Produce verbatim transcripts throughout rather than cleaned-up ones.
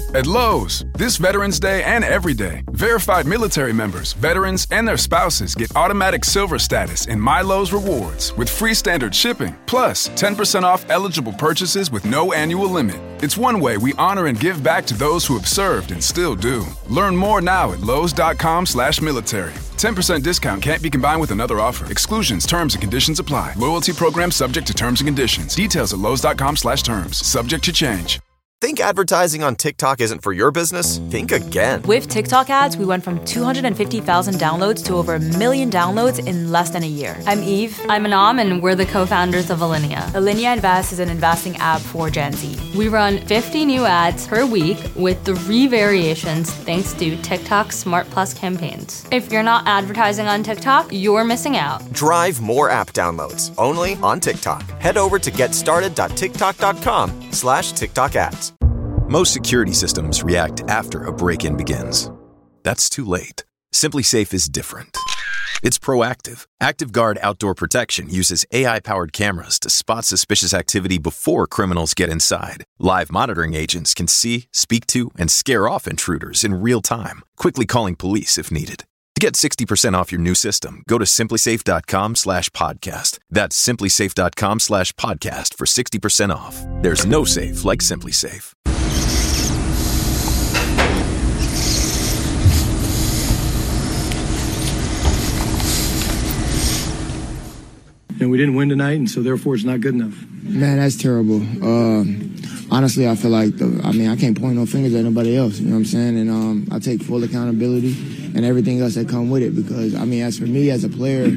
At Lowe's, this Veterans Day and every day, verified military members, veterans, and their spouses get automatic silver status in My Lowe's Rewards with free standard shipping, plus ten percent off eligible purchases with no annual limit. It's one way we honor and give back to those who have served and still do. Learn more now at lowes.com slash military. ten percent discount can't be combined with another offer. Exclusions, terms, and conditions apply. Loyalty program subject to terms and conditions. Details at lowes.com slash terms. Subject to change. Think advertising on TikTok isn't for your business? Think again. With TikTok ads, we went from two hundred fifty thousand downloads to over a million downloads in less than a year. I'm Eve. I'm Anam, and we're the co-founders of Alinea. Alinea Invest is an investing app for Gen Z. We run fifty new ads per week with three variations thanks to TikTok Smart Plus campaigns. If you're not advertising on TikTok, you're missing out. Drive more app downloads only on TikTok. Head over to getstarted.tiktok.com slash TikTok ads. Most security systems react after a break-in begins. That's too late. SimpliSafe is different. It's proactive. ActiveGuard Outdoor Protection uses A I-powered cameras to spot suspicious activity before criminals get inside. Live monitoring agents can see, speak to, and scare off intruders in real time, quickly calling police if needed. To get sixty percent off your new system, go to simplysafe.com slash podcast. That's simplysafe.com slash podcast for sixty percent off. There's no safe like SimpliSafe. And we didn't win tonight, and so therefore it's not good enough. Man, that's terrible. Um, honestly, I feel like, the, I mean, I can't point no fingers at nobody else, you know what I'm saying? And um, I take full accountability and everything else that come with it because, I mean, as for me as a player,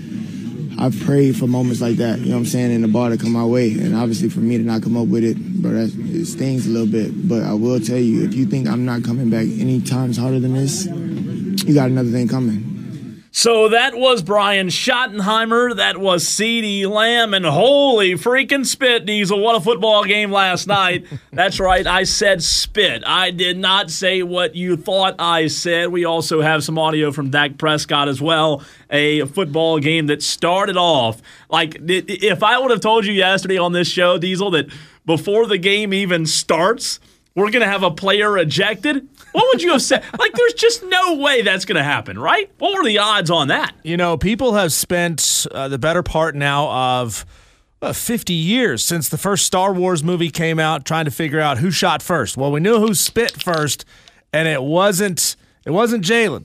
I've prayed for moments like that, you know what I'm saying, and the ball to come my way. And obviously for me to not come up with it, bro, that, it stings a little bit. But I will tell you, if you think I'm not coming back any times harder than this, you got another thing coming. So that was Brian Schottenheimer. That was CeeDee Lamb. And holy freaking spit, Diesel. What a football game last night. That's right. I said spit. I did not say what you thought I said. We also have some audio from Dak Prescott as well. A football game that started off like if I would have told you yesterday on this show, Diesel, that before the game even starts, we're going to have a player ejected. What would you have said? Like, there's just no way that's going to happen, right? What were the odds on that? You know, people have spent uh, the better part now of uh, fifty years since the first Star Wars movie came out trying to figure out who shot first. Well, we knew who spit first, and it wasn't it wasn't Jalen.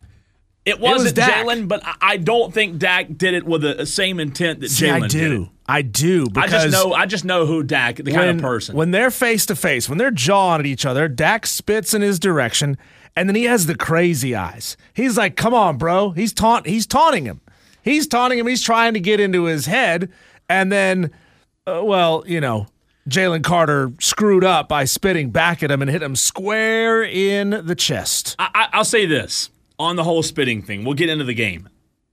It wasn't was Jalen, but I don't think Dak did it with the same intent that Jalen did it. I do. Because I just know. I just know who Dak, the when, kind of person. When they're face to face, when they're jawing at each other, Dak spits in his direction, and then he has the crazy eyes. He's like, "Come on, bro." He's taunt. He's taunting him. He's taunting him. He's trying to get into his head, and then, uh, well, you know, Jalen Carter screwed up by spitting back at him and hit him square in the chest. I, I, I'll say this on the whole spitting thing. We'll get into the game.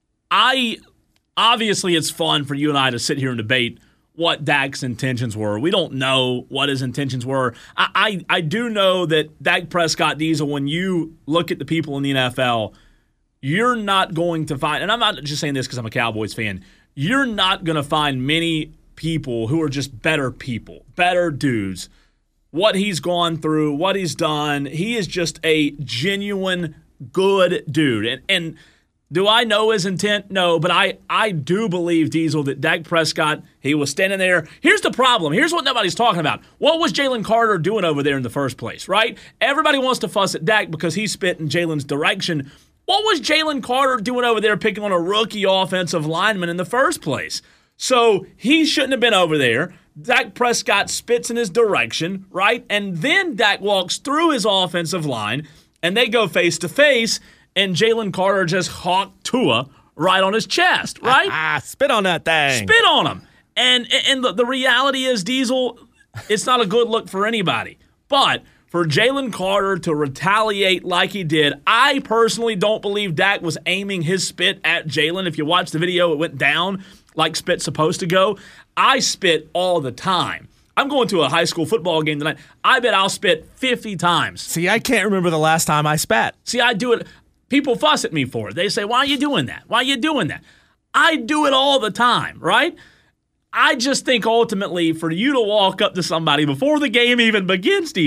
I. Obviously, it's fun for you and I to sit here and debate what Dak's intentions were. We don't know what his intentions were. I, I, I do know that Dak Prescott, Diesel, when you look at the people in the N F L, you're not going to find, and I'm not just saying this because I'm a Cowboys fan, you're not going to find many people who are just better people, better dudes. What he's gone through, what he's done, he is just a genuine good dude. And, and do I know his intent? No, but I, I do believe, Diesel, that Dak Prescott, he was standing there. Here's the problem. Here's what nobody's talking about. What was Jalen Carter doing over there in the first place, right? Everybody wants to fuss at Dak because he spit in Jalen's direction. What was Jalen Carter doing over there picking on a rookie offensive lineman in the first place? So he shouldn't have been over there. Dak Prescott spits in his direction, right? And then Dak walks through his offensive line, and they go face-to-face, and Jalen Carter just hawked Tua right on his chest, right? Ah, spit on that thing. Spit on him. And and the, the reality is, Diesel, it's not a good look for anybody. But for Jalen Carter to retaliate like he did, I personally don't believe Dak was aiming his spit at Jalen. If you watch the video, it went down like spit's supposed to go. I spit all the time. I'm going to a high school football game tonight. I bet I'll spit fifty times. See, I can't remember the last time I spat. See, I do it. People fuss at me for it. They say, why are you doing that? Why are you doing that? I do it all the time, right? I just think ultimately for you to walk up to somebody before the game even begins, Diesel,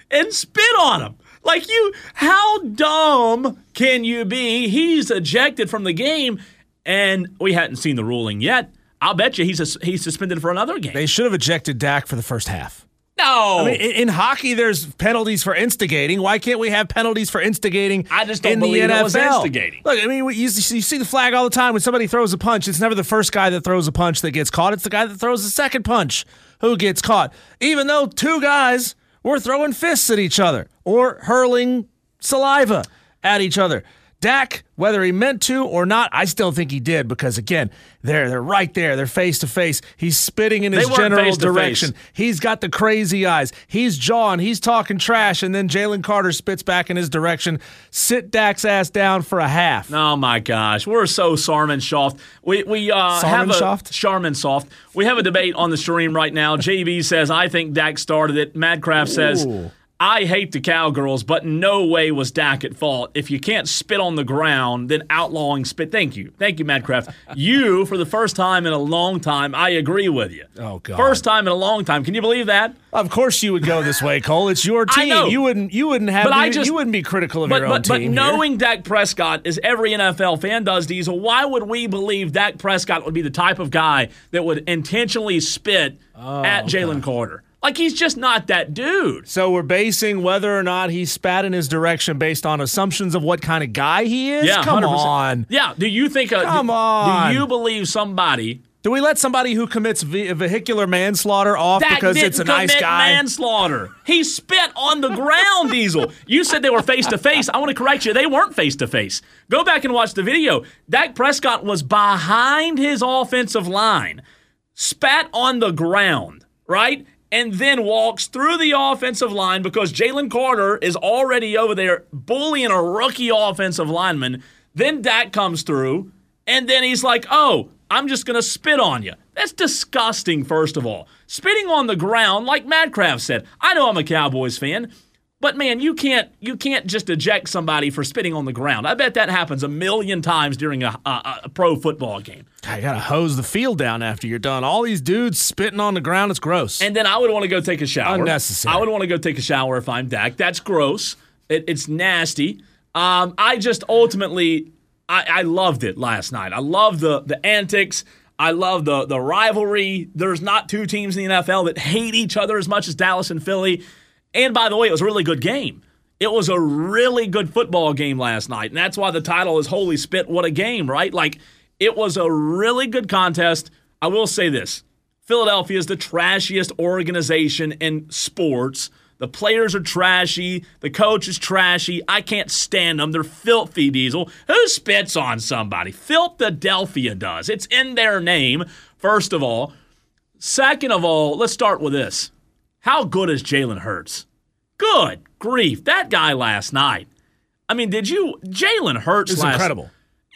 and spit on him. Like you, how dumb can you be? He's ejected from the game, and we hadn't seen the ruling yet. I'll bet you he's a, he's suspended for another game. They should have ejected Dak for the first half. No. I mean, in, in hockey, there's penalties for instigating. Why can't we have penalties for instigating I just don't in believe the N F L? it was instigating. Look, I mean, you, you see the flag all the time when somebody throws a punch. It's never the first guy that throws a punch that gets caught. It's the guy that throws the second punch who gets caught. Even though two guys were throwing fists at each other or hurling saliva at each other. Dak, whether he meant to or not, I still think he did because, again, they're, they're right there. They're face-to-face. He's spitting in his general direction. He's got the crazy eyes. He's jawing. He's talking trash, and then Jalen Carter spits back in his direction. Sit Dak's ass down for a half. Oh, my gosh. We're so Sarman-Soft. We, we uh, have a Charmin-Soft. We have a debate on the stream right now. J B says, I think Dak started it. Madcraft says, Ooh. I hate the Cowgirls, but no way was Dak at fault. If you can't spit on the ground, then outlawing spit. Thank you. Thank you, Madcraft. You, for the first time in a long time, I agree with you. Oh, God. First time in a long time. Can you believe that? Of course you would go this way, Cole. It's your team. I know. You wouldn't you wouldn't have But I you, just- you wouldn't be critical of But, your own but, but team. knowing here. Dak Prescott, as every N F L fan does, Diesel, why would we believe Dak Prescott would be the type of guy that would intentionally spit Oh, at Jalen Carter? Like, he's just not that dude. So we're basing whether or not he spat in his direction based on assumptions of what kind of guy he is? Yeah, Come one hundred percent. on. Yeah, do you think... A, Come do, on. Do you believe somebody... Do we let somebody who commits ve- vehicular manslaughter off That because didn't it's a nice commit guy? manslaughter. He spit on the ground, Diesel. You said they were face-to-face. I want to correct you. They weren't face-to-face. Go back and watch the video. Dak Prescott was behind his offensive line, spat on the ground, right? And then walks through the offensive line because Jalen Carter is already over there bullying a rookie offensive lineman. Then Dak comes through, and then he's like, oh, I'm just going to spit on you. That's disgusting, first of all. Spitting on the ground, like Madcraft said. I know I'm a Cowboys fan, but man, you can't you can't just eject somebody for spitting on the ground. I bet that happens a million times during a, a, a pro football game. I got to hose the field down after you're done. All these dudes spitting on the ground, it's gross. And then I would want to go take a shower. Unnecessary. I would want to go take a shower if I'm Dak. That's gross. It, it's nasty. Um, I just ultimately, I, I loved it last night. I love the the antics. I love the the rivalry. There's not two teams in the N F L that hate each other as much as Dallas and Philly. And by the way, it was a really good game. It was a really good football game last night. And that's why the title is Holy Spit, What a Game, right? Like, it was a really good contest. I will say this. Philadelphia is the trashiest organization in sports. The players are trashy. The coach is trashy. I can't stand them. They're filthy, Diesel. Who spits on somebody? Philadelphia does. It's in their name, first of all. Second of all, let's start with this. How good is Jalen Hurts? Good grief. That guy last night. I mean, did you? Jalen Hurts It's last incredible.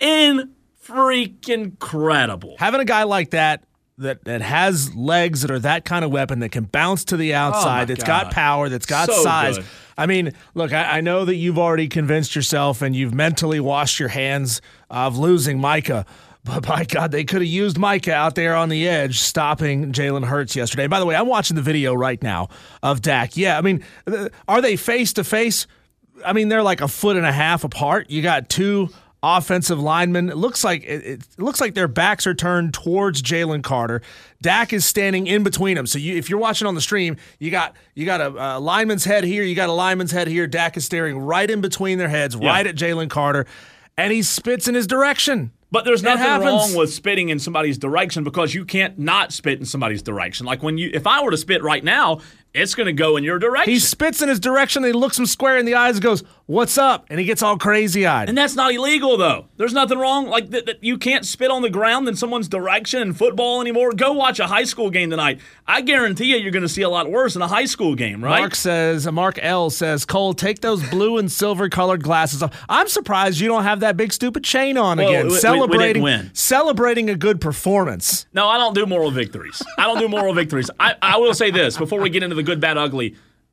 In freaking incredible. Having a guy like that that that has legs that are that kind of weapon that can bounce to the outside, that's God. got power, that's got So size. good. I mean, look, I, I know that you've already convinced yourself and you've mentally washed your hands of losing Micah. But by God, they could have used Micah out there on the edge stopping Jalen Hurts yesterday. By the way, I'm watching the video right now of Dak. Yeah, I mean, are they face-to-face? I mean, they're like a foot and a half apart. You got two offensive linemen. It looks like it, it looks like their backs are turned towards Jalen Carter. Dak is standing in between them. So you, if you're watching on the stream, you got you got a, a lineman's head here, you got a lineman's head here. Dak is staring right in between their heads, Yeah. right at Jalen Carter, and he spits in his direction. But there's It nothing happens. wrong with spitting in somebody's direction because you can't not spit in somebody's direction. Like when you, if I were to spit right now, it's going to go in your direction. He spits in his direction, and he looks him square in the eyes and goes, "What's up?" And he gets all crazy-eyed. And that's not illegal, though. There's nothing wrong. Like, that, that you can't spit on the ground in someone's direction in football anymore. Go watch a high school game tonight. I guarantee you you're going to see a lot worse in a high school game, right? Mark says, Mark L says, Cole, take those blue and silver colored glasses off. I'm surprised you don't have that big stupid chain on Well, again. we- we- we celebrating, didn't win. celebrating a good performance. No, I don't do moral victories. I don't do moral victories. I, I will say this before we get into the good, bad, ugly.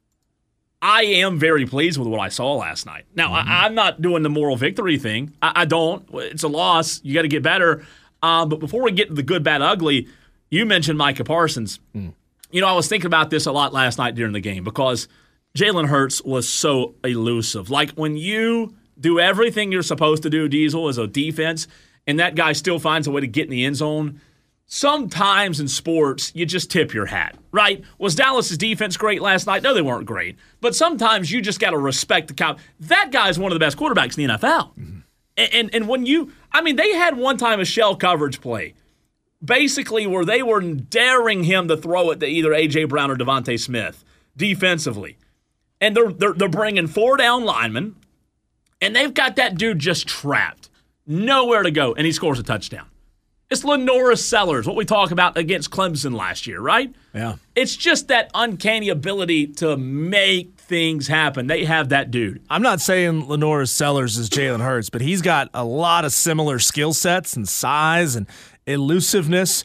I am very pleased with what I saw last night. Now, Mm-hmm. I, I'm not doing the moral victory thing. I, I don't. It's a loss. You got to get better. Um, but before we get to the good, bad, ugly, you mentioned Micah Parsons. Mm. You know, I was thinking about this a lot last night during the game because Jalen Hurts was so elusive. Like when you do everything you're supposed to do, Diesel, as a defense, and that guy still finds a way to get in the end zone, sometimes in sports, you just tip your hat, right? Was Dallas's defense great last night? No, they weren't great. But sometimes you just got to respect the count. That guy's one of the best quarterbacks in the N F L. Mm-hmm. And, and and when you, I mean, they had one time a shell coverage play, basically where they were daring him to throw it to either A J. Brown or Devontae Smith defensively. And they're, they're, they're bringing four down linemen, and they've got that dude just trapped. Nowhere to go, and he scores a touchdown. It's LaNorris Sellers, what we talked about against Clemson last year, right? Yeah. It's just that uncanny ability to make things happen. They have that dude. I'm not saying LaNorris Sellers is Jalen Hurts, but he's got a lot of similar skill sets and size and elusiveness.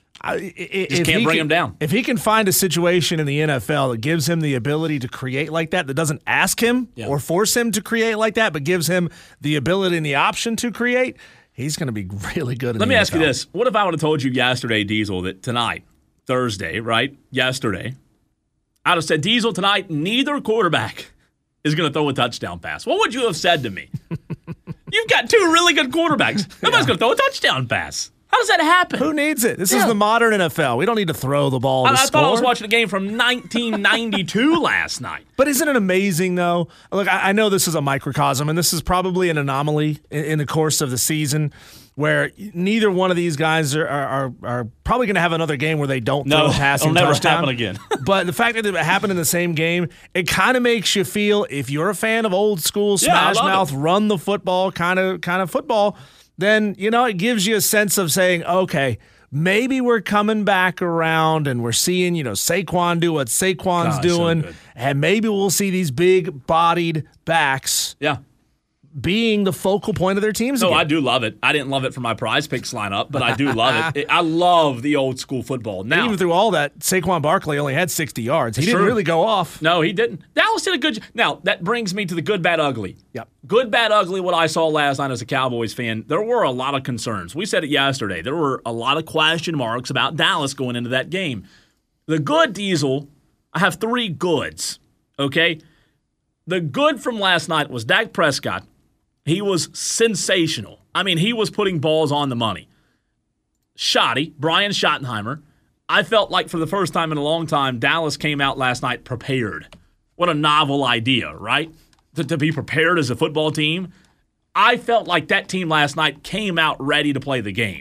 Just can't bring can, him down. If he can find a situation in the N F L that gives him the ability to create like that, that doesn't ask him yeah. or force him to create like that, but gives him the ability and the option to create, he's going to be really good in Let the me N F L. ask you this. What if I would have told you yesterday, Diesel, that tonight, Thursday, right, yesterday, I would have said, Diesel, tonight, neither quarterback is going to throw a touchdown pass. What would you have said to me? You've got two really good quarterbacks. Nobody's yeah. going to throw a touchdown pass. How does that happen? Who needs it? This yeah. is the modern N F L. We don't need to throw the ball to I, I score. thought I was watching a game from nineteen ninety-two last night. But isn't it amazing, though? Look, I, I know this is a microcosm, and this is probably an anomaly in, in the course of the season where neither one of these guys are are, are probably going to have another game where they don't no, throw a passing it'll never touchdown. happen again. But the fact that it happened in the same game, it kind of makes you feel, if you're a fan of old school yeah, smash mouth, run the football kind of kind of football, then, you know, it gives you a sense of saying, okay, maybe we're coming back around and we're seeing, you know, Saquon do what Saquon's God, doing, so and maybe we'll see these big-bodied backs yeah. being the focal point of their teams No, again. I do love it. I didn't love it for my Prize Picks lineup, but I do love it. I love the old school football. Now, and even through all that, Saquon Barkley only had sixty yards. He didn't true. really go off. No, he didn't. Dallas did a good job. Now, that brings me to the good, bad, ugly. Yep. Good, bad, ugly, what I saw last night as a Cowboys fan, there were a lot of concerns. We said it yesterday. There were a lot of question marks about Dallas going into that game. The good, Diesel, I have three goods, okay? The good from last night was Dak Prescott. He was sensational. I mean, he was putting balls on the money. Schotty, Brian Schottenheimer, I felt like for the first time in a long time, Dallas came out last night prepared. What a novel idea, right? To, to be prepared as a football team. I felt like that team last night came out ready to play the game.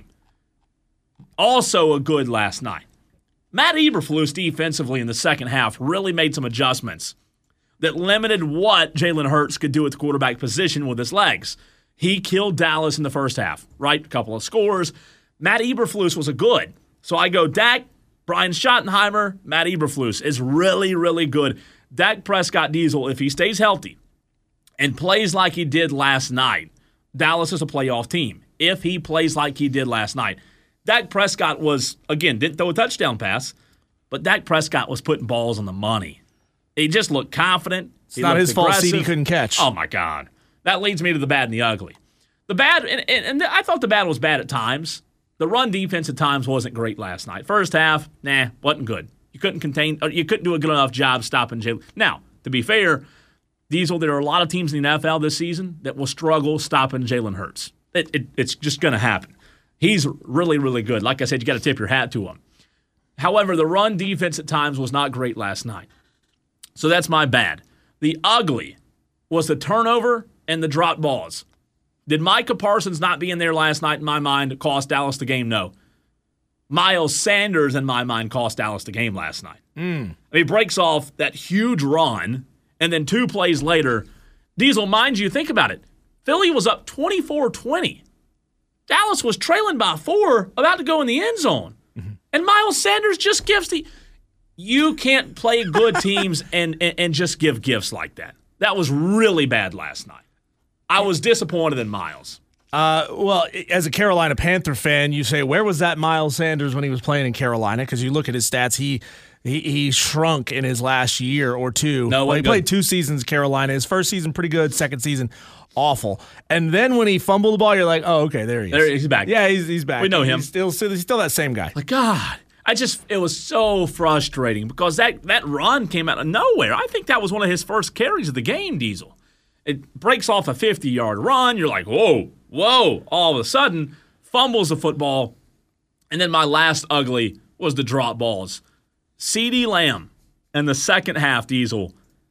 Also a good last night. Matt Eberflus defensively in the second half really made some adjustments that limited what Jalen Hurts could do at the quarterback position with his legs. He killed Dallas in the first half, right? A couple of scores. Matt Eberflus was a good. So I go Dak, Brian Schottenheimer, Matt Eberflus is really, really good. Dak Prescott, Diesel, if he stays healthy and plays like he did last night, Dallas is a playoff team. If he plays like he did last night. Dak Prescott was, again, didn't throw a touchdown pass, but Dak Prescott was putting balls on the money. He just looked confident. It's he not his fault aggressive. C D couldn't catch. Oh, my God. That leads me to the bad and the ugly. The bad, and, and, and I thought the bad was bad at times. The run defense at times wasn't great last night. First half, nah, wasn't good. You couldn't contain, you couldn't do a good enough job stopping Jalen. Now, to be fair, Diesel, there are a lot of teams in the N F L this season that will struggle stopping Jalen Hurts. It, it, it's just going to happen. He's really, really good. Like I said, you got to tip your hat to him. However, the run defense at times was not great last night. So that's my bad. The ugly was the turnover and the drop balls. Did Micah Parsons not be in there last night, in my mind, cost Dallas the game? No. Miles Sanders, in my mind, cost Dallas the game last night. Mm. He breaks off that huge run, and then two plays later, Diesel, mind you, think about it. Philly was up twenty-four twenty. Dallas was trailing by four, about to go in the end zone. Mm-hmm. And Miles Sanders just gives the... You can't play good teams and, and, and just give gifts like that. That was really bad last night. I was disappointed in Miles. Uh, well, as a Carolina Panther fan, you say, where was that Miles Sanders when he was playing in Carolina? Because you look at his stats, he, he he shrunk in his last year or two. No, well, he good. played two seasons in Carolina. His first season pretty good, second season awful. And then when he fumbled the ball, you're like, oh, okay, there he is. There he's back. Yeah, he's he's back. We know him. He's still he's still that same guy. Like, God. I just it was so frustrating because that, that run came out of nowhere. I think that was one of his first carries of the game, Diesel. It breaks off a fifty-yard run. You're like, whoa, whoa. All of a sudden, fumbles the football. And then my last ugly was the drop balls. CeeDee Lamb in the second half, Diesel,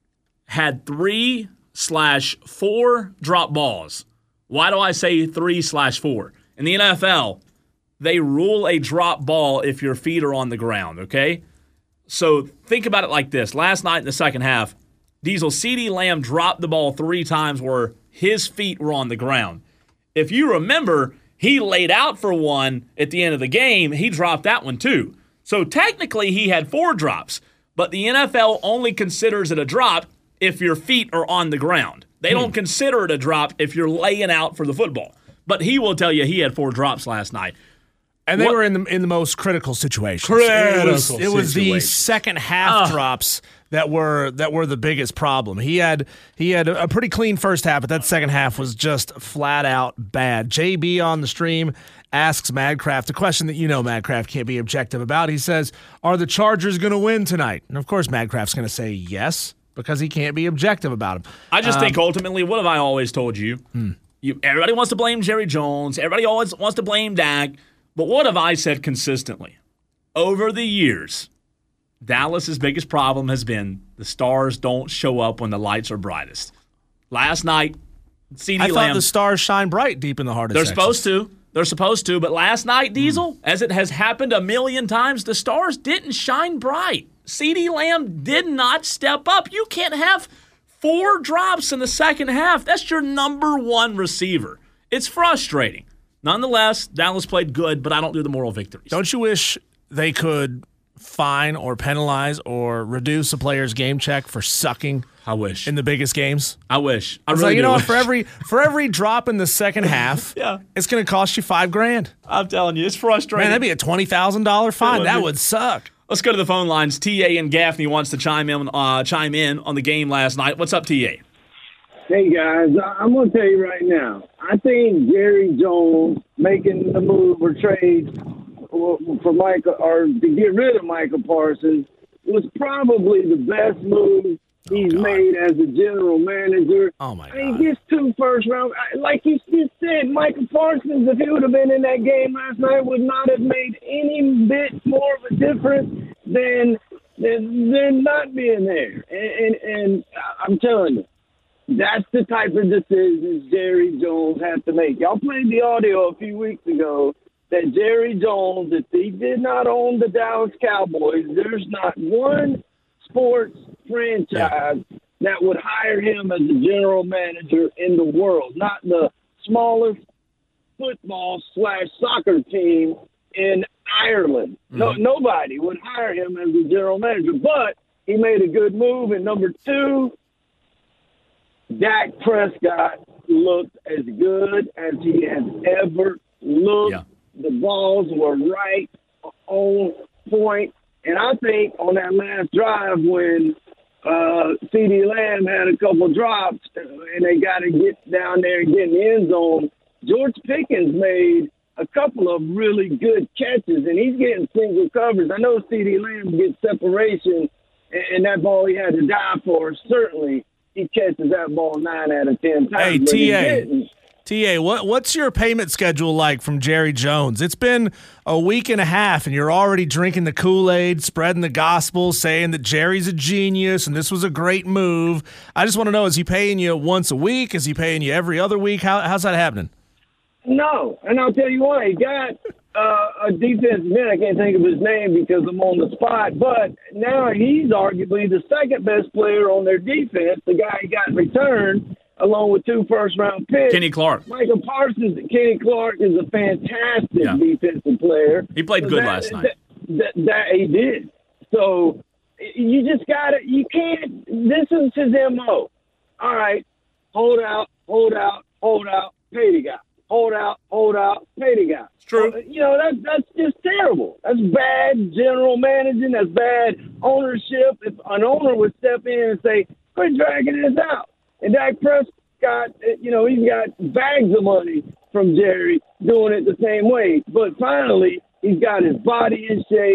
had three slash four drop balls. Why do I say three slash four? In the N F L, they rule a drop ball if your feet are on the ground, okay? So think about it like this. Last night in the second half, Diesel, CeeDee Lamb dropped the ball three times where his feet were on the ground. If you remember, he laid out for one at the end of the game. He dropped that one too. So technically he had four drops, but the N F L only considers it a drop if your feet are on the ground. They hmm. don't consider it a drop if you're laying out for the football. But he will tell you he had four drops last night. And they what? were in the in the most critical situations. Critical it was, it was the situations. second half uh. drops that were that were the biggest problem. He had he had a pretty clean first half, but that second half was just flat out bad. J B on the stream asks Madcraft a question that you know Madcraft can't be objective about. He says, "Are the Chargers going to win tonight?" And of course, Madcraft's going to say yes because he can't be objective about them. I just um, think ultimately, what have I always told you? Hmm. You everybody wants to blame Jerry Jones. Everybody always wants to blame Dak. But what have I said consistently? Over the years, Dallas's biggest problem has been the stars don't show up when the lights are brightest. Last night, CeeDee I Lamb. thought the stars shine bright deep in the hardest They're sections. supposed to. They're supposed to. But last night, Diesel, mm. as it has happened a million times, the stars didn't shine bright. CeeDee Lamb did not step up. You can't have four drops in the second half. That's your number one receiver. It's frustrating. Nonetheless, Dallas played good, but I don't do the moral victories. Don't you wish they could fine or penalize or reduce a player's game check for sucking? I wish. In the biggest games? I wish. I it's really like, you do know what, wish. for every for every drop in the second half, yeah. it's going to cost you five grand. I'm telling you, it's frustrating. Man, that'd be a twenty thousand dollars fine. Would that be. would suck. Let's go to the phone lines. T A in Gaffney wants to chime in, uh, chime in on the game last night. What's up, T A? Hey, guys, I'm going to tell you right now, I think Jerry Jones making the move or trade for Michael or to get rid of Michael Parsons was probably the best move he's oh, made as a general manager. Oh, my God. I mean, he gets two first round. Like you just said, Michael Parsons, if he would have been in that game last night, would not have made any bit more of a difference than, than, than not being there. And, and, and I'm telling you, that's the type of decisions Jerry Jones had to make. Y'all played the audio a few weeks ago that Jerry Jones, if he did not own the Dallas Cowboys, there's not one sports franchise that would hire him as a general manager in the world, not the smallest football slash soccer team in Ireland. Mm-hmm. No, nobody would hire him as a general manager, but he made a good move. And number two, Dak Prescott looked as good as he has ever looked. Yeah. The balls were right on point. And I think on that last drive when uh, CeeDee Lamb had a couple drops and they got to get down there and get in the end zone, George Pickens made a couple of really good catches, and he's getting single coverage. I know CeeDee Lamb gets separation, and that ball he had to die for, certainly he catches that ball nine out of ten times. Hey, T A, T A, what what's your payment schedule like from Jerry Jones? It's been a week and a half, and you're already drinking the Kool-Aid, spreading the gospel, saying that Jerry's a genius and this was a great move. I just want to know, is he paying you once a week? Is he paying you every other week? How, how's that happening? No, and I'll tell you why. He got uh, a defensive man. I can't think of his name because I'm on the spot, but now he's arguably the second best player on their defense, the guy he got returned, along with two first-round picks. Kenny Clark. Michael Parsons. Kenny Clark is a fantastic yeah. defensive player. He played so good that, last night. That, that, that he did. So you just got to – you can't – this is his M O. All right, hold out, hold out, hold out, pay the guy. Hold out, hold out, pay the guy. It's true. Uh, you know, that's, that's just terrible. That's bad general managing. That's bad ownership. If an owner would step in and say, quit dragging this out. And Dak Prescott, you know, he's got bags of money from Jerry doing it the same way. But finally, he's got his body in shape.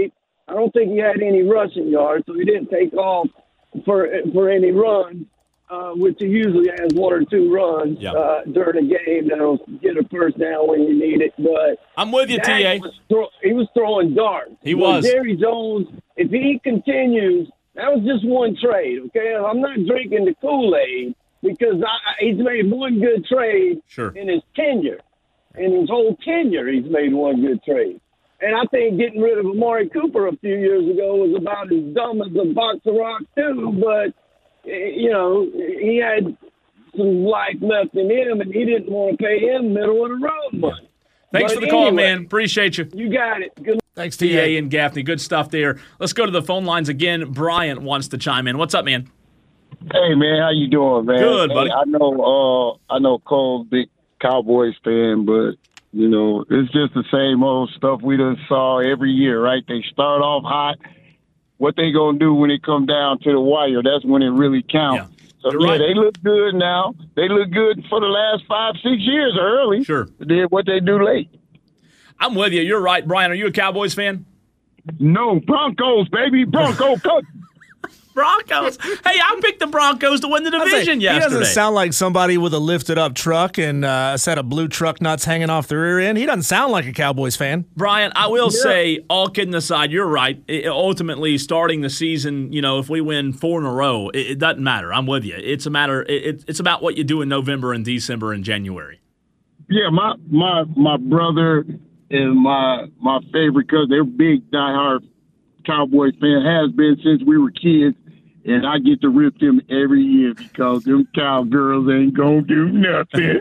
I don't think he had any rushing yards, so he didn't take off for for any runs, uh, which he usually has one or two runs yep. uh, during a game that'll get a first down when you need it. But I'm with you, Dak T A. Was throw, he was throwing darts. He but was. Jerry Jones, if he continues, that was just one trade, okay? I'm not drinking the Kool-Aid because I, he's made one good trade sure. in his tenure. In his whole tenure, he's made one good trade. And I think getting rid of Amari Cooper a few years ago was about as dumb as a box of rocks, too. But, you know, he had some life left in him, and he didn't want to pay him middle of the road money. Thanks but for the call, anyway, man. Appreciate you. You got it. Good. Thanks, T A and Gaffney. Good stuff there. Let's go to the phone lines again. Brian wants to chime in. What's up, man? Hey, man. How you doing, man? Good, buddy. Hey, I know uh, I know Cole's big Cowboys fan, but, you know, it's just the same old stuff we done saw every year, right? They start off hot. What they going to do when it come down to the wire, that's when it really counts. Yeah. So, You're yeah, right. they look good now. They look good for the last five, six years early. Sure. Then what they do late. I'm with you. You're right. Brian, are you a Cowboys fan? No, Broncos, baby. Bronco coach. Broncos. Hey, I picked the Broncos to win the division He yesterday. doesn't sound like somebody with a lifted up truck and uh, a set of blue truck nuts hanging off the rear end. He doesn't sound like a Cowboys fan. Brian, I will yeah. say, all kidding aside, you're right. It, ultimately, starting the season, you know, if we win four in a row, it, it doesn't matter. I'm with you. It's a matter. It, it's about what you do in November and December and January. Yeah, my my my brother and my my favorite cousin, they're big diehard Cowboys fan, has been since we were kids. And I get to rip them every year because them cowgirls ain't going to do nothing.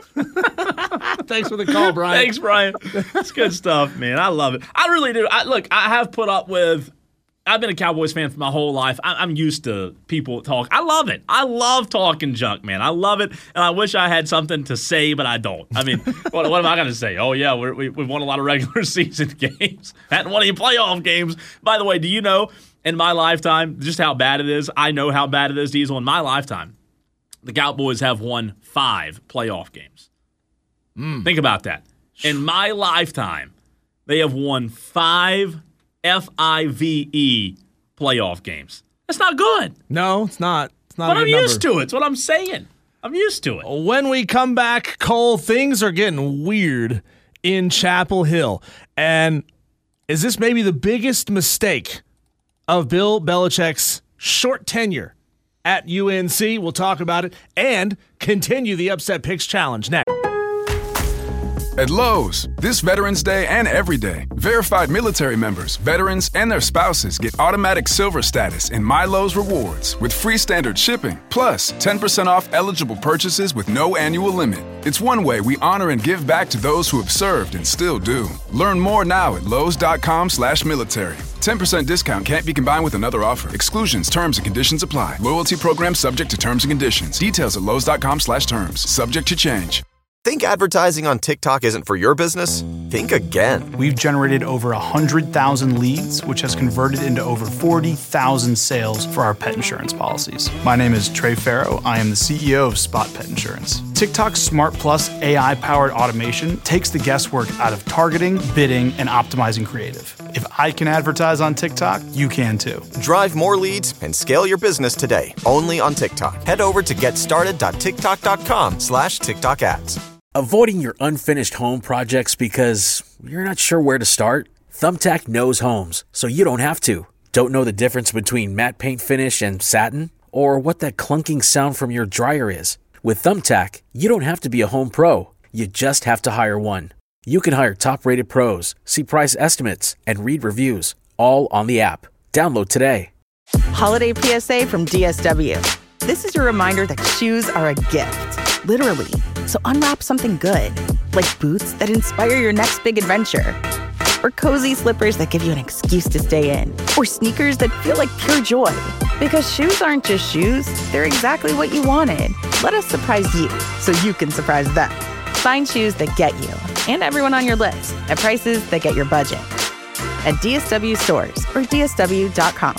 Thanks for the call, Brian. Thanks, Brian. It's good stuff, man. I love it. I really do. I, look, I have put up with – I've been a Cowboys fan for my whole life. I, I'm used to people talk. I love it. I love talking junk, man. I love it, and I wish I had something to say, but I don't. I mean, what, what am I going to say? Oh, yeah, we're, we, we've won a lot of regular season games. Hadn't won any playoff games. By the way, do you know – in my lifetime, just how bad it is, I know how bad it is, Diesel. In my lifetime, the Cowboys have won five playoff games. Mm. Think about that. In my lifetime, they have won five F I V E playoff games. That's not good. No, it's not. It's not but a I'm good number. used to it. It's what I'm saying. I'm used to it. When we come back, Cole, things are getting weird in Chapel Hill. And is this maybe the biggest mistake of Bill Belichick's short tenure at U N C? We'll talk about it and continue the Upset Picks Challenge next. At Lowe's, this Veterans Day and every day, verified military members, veterans, and their spouses get automatic silver status in My Lowe's Rewards with free standard shipping, plus ten percent off eligible purchases with no annual limit. It's one way we honor and give back to those who have served and still do. Learn more now at lowes.com slash military. ten percent discount can't be combined with another offer. Exclusions, terms, and conditions apply. Loyalty program subject to terms and conditions. Details at lowes.com slash terms. Subject to change. Think advertising on TikTok isn't for your business? Think again. We've generated over one hundred thousand leads, which has converted into over forty thousand sales for our pet insurance policies. My name is Trey Farrow. I am the C E O of Spot Pet Insurance. TikTok's Smart Plus A I-powered automation takes the guesswork out of targeting, bidding, and optimizing creative. If I can advertise on TikTok, you can too. Drive more leads and scale your business today, only on TikTok. Head over to getstarted.tiktok.com slash TikTok ads. Avoiding your unfinished home projects because you're not sure where to start? Thumbtack knows homes, so you don't have to. Don't know the difference between matte paint finish and satin? Or what that clunking sound from your dryer is? With Thumbtack, you don't have to be a home pro. You just have to hire one. You can hire top-rated pros, see price estimates, and read reviews, all on the app. Download today. Holiday P S A from D S W. This is your reminder that shoes are a gift, literally. So unwrap something good, like boots that inspire your next big adventure, or cozy slippers that give you an excuse to stay in, or sneakers that feel like pure joy. Because shoes aren't just shoes, they're exactly what you wanted. Let us surprise you so you can surprise them. Find shoes that get you and everyone on your list at prices that get your budget. At D S W stores or D S W dot com.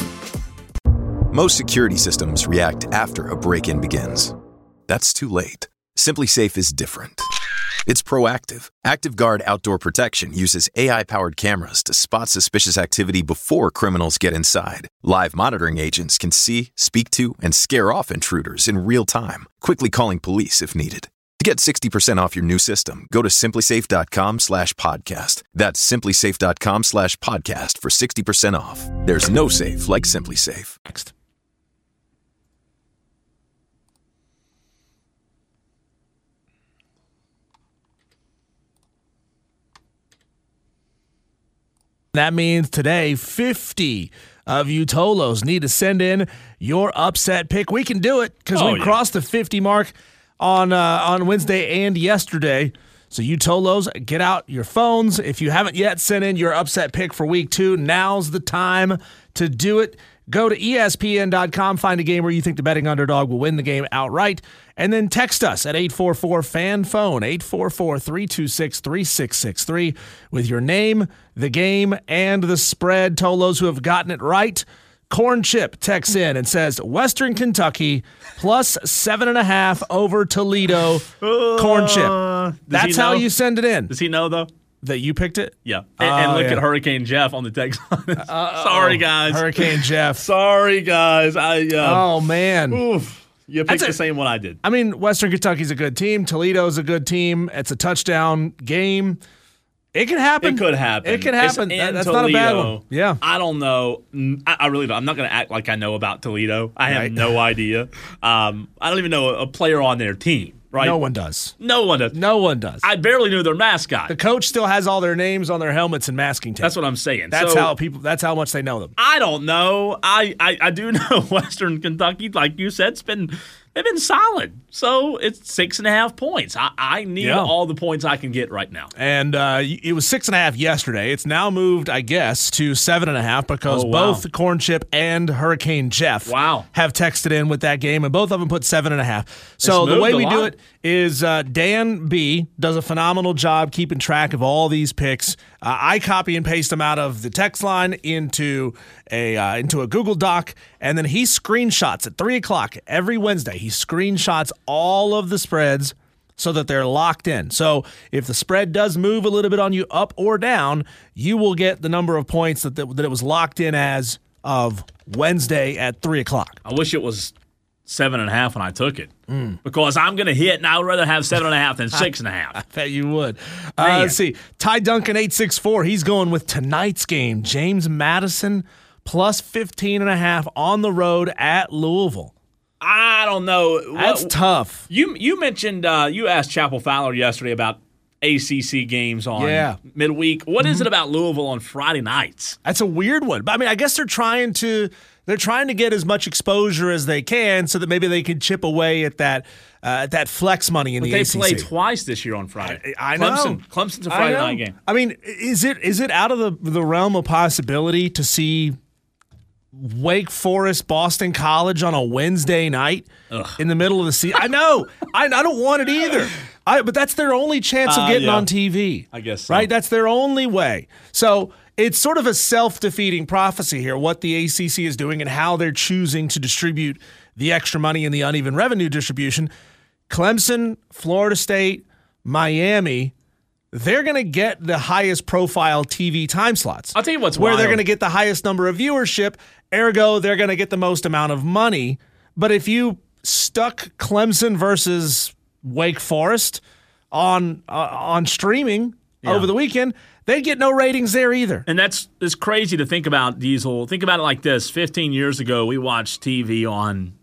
Most security systems react after a break-in begins. That's too late. Simply Safe is different. It's proactive. ActiveGuard Outdoor Protection uses A I-powered cameras to spot suspicious activity before criminals get inside. Live monitoring agents can see, speak to, and scare off intruders in real time, quickly calling police if needed. To get sixty percent off your new system, go to simplysafe.com slash podcast. That's simplysafe.com slash podcast for sixty percent off. There's no safe like Simply Safe. Next. That means today, fifty of you Tolos need to send in your upset pick. We can do it because Oh, we yeah. crossed the fifty mark on uh, on Wednesday and yesterday. So you Tolos, get out your phones. If you haven't yet sent in your upset pick for week two, now's the time to do it. Go to E S P N dot com, find a game where you think the betting underdog will win the game outright, and then text us at eight four four, F A N phone, eight four four, three two six, three six six three, with your name, the game, and the spread. Tolos who have gotten it right. Corn Chip texts in and says, Western Kentucky plus seven and a half over Toledo. Corn Chip. That's how you send it in. Does he know, though? That you picked it? Yeah. And, and Oh, look yeah. at Hurricane Jeff on the text line. Sorry, guys. Hurricane Jeff. Sorry, guys. I. Uh, Oh, man. Oof. You That's picked the a- same one I did. I mean, Western Kentucky's a good team. Toledo's a good team. It's a touchdown game. It can happen. It could happen. It can It's happen. in That- that's not a bad Toledo. one. Yeah. I don't know. Mm, I, I really don't. I'm not going to act like I know about Toledo. I have Right. no idea. Um, I don't even know a, a player on their team. Right? No one does. No one does. No one does. I barely knew their mascot. The coach still has all their names on their helmets and masking tape. That's what I'm saying. That's So- how people. That's how much they know them. I don't know. I, I, I do know Western Kentucky, like you said, it's been they've been solid. So it's six and a half points. I, I need Yeah. all the points I can get right now. And uh, it was six and a half yesterday. It's now moved, I guess, to seven and a half because Oh, wow. both Corn Chip and Hurricane Jeff Wow. have texted in with that game, and both of them put seven and a half. So It's the moved way a we do lot. it is uh, Dan B does a phenomenal job keeping track of all these picks. Uh, I copy and paste them out of the text line into a uh, into a Google Doc, and then he screenshots at three o'clock every Wednesday. He screenshots all of the spreads so that they're locked in. So if the spread does move a little bit on you up or down, you will get the number of points that, that, that it was locked in as of Wednesday at three o'clock. I wish it was seven and a half when I took it Mm. because I'm going to hit, and I would rather have seven and a half than six and a half. I bet you would. Uh, Man. let's see. Ty Duncan eight six four. He's going with tonight's game. James Madison plus fifteen and a half on the road at Louisville. I don't know. That's What- tough. You you mentioned uh, you asked Chapel Fowler yesterday about A C C games on Yeah. midweek. What is Mhm. it about Louisville on Friday nights? That's a weird one. But I mean, I guess they're trying to they're trying to get as much exposure as they can so that maybe they can chip away at that uh, at that flex money in But the they A C C. play twice this year on Friday. I know. Clemson. Clemson's a I Friday know. night game. I mean, is it is it out of the, the realm of possibility to see Wake Forest, Boston College on a Wednesday night in the middle of the season? I know. I, I don't want it either. I, but that's their only chance of Uh, getting yeah. on T V. I guess so. Right? That's their only way. So it's sort of a self-defeating prophecy here, what the A C C is doing and how they're choosing to distribute the extra money and the uneven revenue distribution. Clemson, Florida State, Miami, they're going to get the highest profile T V time slots. I'll tell you what's where they're wild. going to get the highest number of viewership. Ergo, they're going to get the most amount of money. But if you stuck Clemson versus Wake Forest on uh, on streaming Yeah. over the weekend, they'd get no ratings there either. And that's it's crazy to think about, Diesel. Think about it like this. fifteen years ago, we watched T V on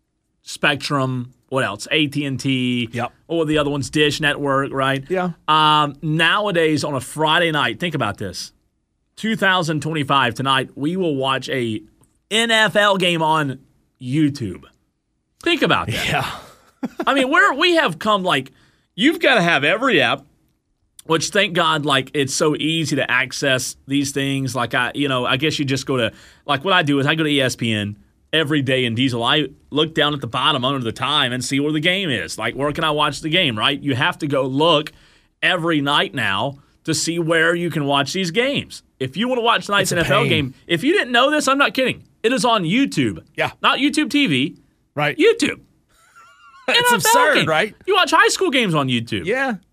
Spectrum. What else? A T and T. Yep. Or the other one's Dish Network, right? Yeah. Um, nowadays, on a Friday night, think about this. two thousand twenty-five, tonight, we will watch a N F L game on YouTube. Think about that. Yeah. I mean, we're we have come like you've got to have every app, which thank God, like it's so easy to access these things. Like I, you know, I guess you just go to like what I do is I go to E S P N every day in Diesel. I look down at the bottom under the time and see where the game is. Like where can I watch the game? Right? You have to go look every night now to see where you can watch these games. If you want to watch tonight's It's a N F L pain. game, if you didn't know this, I'm not kidding. It is on YouTube. Yeah. Not YouTube T V. Right. YouTube. It's N F L absurd, game. right? You watch high school games on YouTube. Yeah.